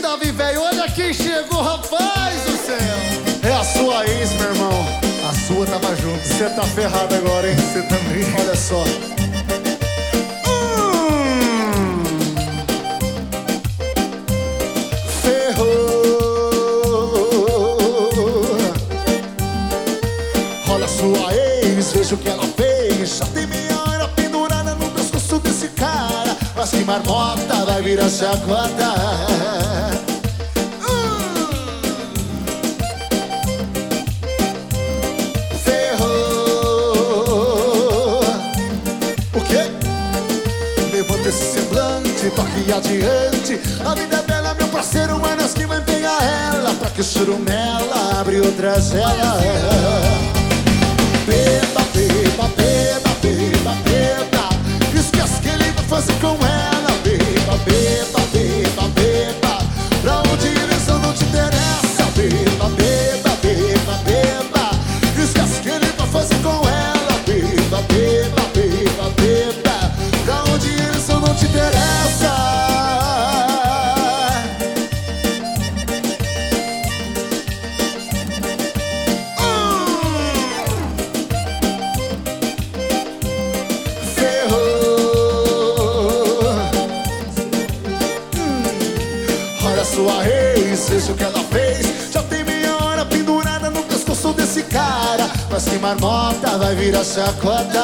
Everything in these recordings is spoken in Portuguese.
Davi, velho. Olha quem chegou, rapaz do céu. É a sua ex, meu irmão. A sua tava junto. Você tá ferrado agora, hein? Você também. Olha só. Olha sua ex, veja o que ela fez. Já tem meia hora pendurada no pescoço desse cara. Mas que marmota vai virar chacota. Ferrou. O quê? Levanta esse semblante, toque adiante. A vida é bela, meu parceiro, mas nós que vai pegar ela. Pra que churumela abre outra cela. Beba, beba, beba, beba, beba. Esquece que ele vai fazer com ela. Beba, beba, beba, beba. Pra onde direção não te interessa. Beba, beba, beba, beba. Esquece que ele vai fazer com ela. Beba, beba, beba, beba. Pra onde direção não te interessa. Sua ex, veja o que ela fez. Já tem meia hora pendurada no pescoço desse cara. Mas que marmota vai virar chacota.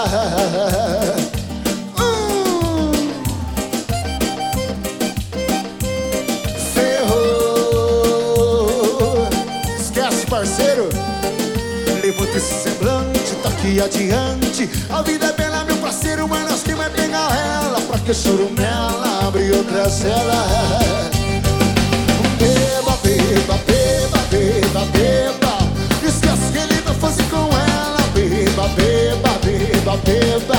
Ferrou. Esquece, parceiro. Levanta esse semblante, tá aqui adiante. A vida é bela, meu parceiro, mas nós que vai pegar ela. Pra que churumela abre outra cela. Beba, beba, beba, beba, beba. Esquece que ele vai fazer com ela. Beba, beba, beba, beba.